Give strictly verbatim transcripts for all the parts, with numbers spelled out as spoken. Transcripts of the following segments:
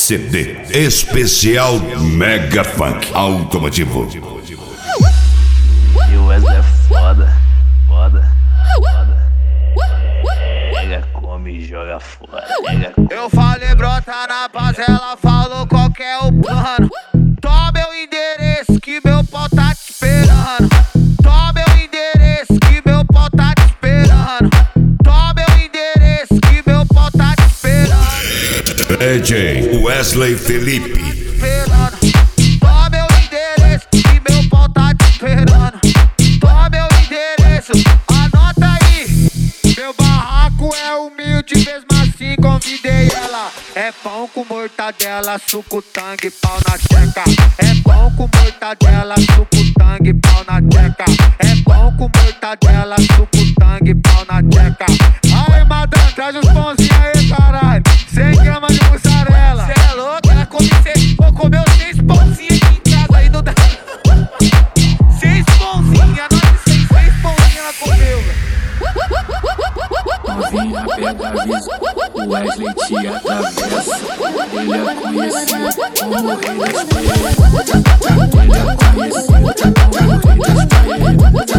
C D especial Mega Funk Automotivo. E o Wesley é foda, foda, foda. Pega, come e joga fora. Pega. Eu falei brota na base, ela falou qual que é o plano. Toma meu endereço que meu pau tá te esperando. Toma meu endereço que meu pau tá te esperando. Toma meu endereço que meu pau tá te esperando. D J Wesley Felipe. Esperando. Toma meu endereço que meu pau tá te esperando. Toma meu endereço, anota aí. Meu barraco é humilde, mesmo assim convidei ela. É pão com mortadela, suco, tangue, pau na tcheca. É pão com mortadela, suco, tangue, pau na tcheca. É pão com mortadela, suco, tangue, pau na tcheca. Aí, madame, traz os pãozinhos aí, caralho. cem gramas de mussarela. Cê é louco, ela come seis, vou comer os seis pãozinhos aqui em casa. Aí não dá. Seis pãozinhos, a nós seis, seis pãozinhos ela comeu, velho. Novinha pega aviso, o Wesley te atravessa. Ele é conhecido como o rei das paredes. Ele é conhecido como o rei das paredes.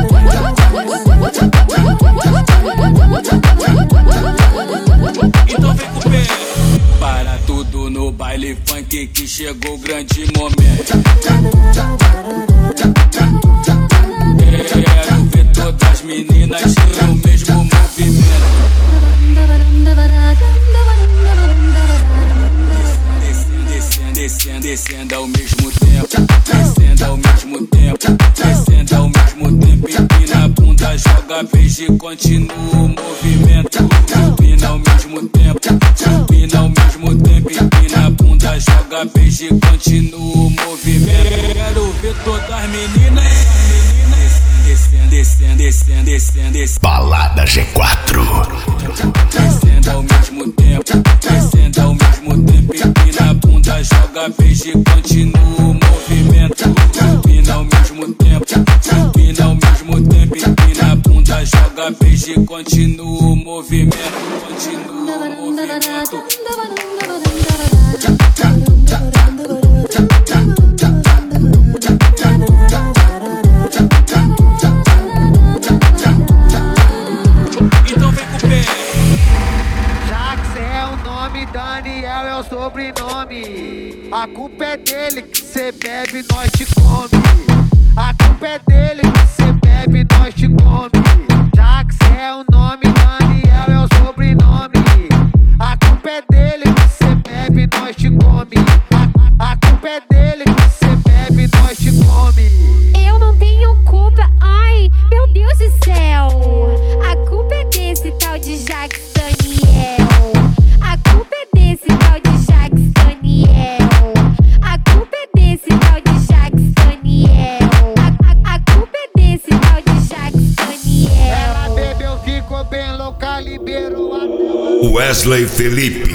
Então vem com o pé. Para tudo no baile funk que chegou o grande momento. Quero ver todas as meninas no mesmo movimento. Descendo, descendo, descendo ao mesmo tempo. Descendo ao mesmo tempo. Descendo ao mesmo tempo. Empina a bunda, joga beijo e continua o movimento. Empina ao mesmo tempo. Empina ao mesmo tempo. Empina a bunda, joga beijo e continua o movimento. Quero ver todas as meninas. Descendo, descendo, descendo, descendo, descendo. Balada G quatro. Descendo ao mesmo tempo. Descendo ao mesmo tempo. Empina a bunda, joga beijo e continua o movimento. Empina ao mesmo tempo. Empina ao mesmo tempo. Empina a bunda, joga beijo e continua o movimento. Continua o movimento. Daniel é o sobrenome. A culpa é dele que cê bebe, nós te come. A culpa é dele que cê bebe, nós te come. Já que cê é o nome, Daniel é o sobrenome. A culpa é dele que cê bebe, nós te come. A, a culpa é dele que cê bebe, nós te come. Eu não tenho culpa, ai, meu Deus do céu. A culpa é desse tal de Jax Daniel. A culpa é desse tal de Jax Daniel. A culpa é desse tal de Jax Daniel. A, a, a culpa é desse tal de Jax Daniel. Ela bebeu, ficou bem louca, liberou a... Wesley Felipe.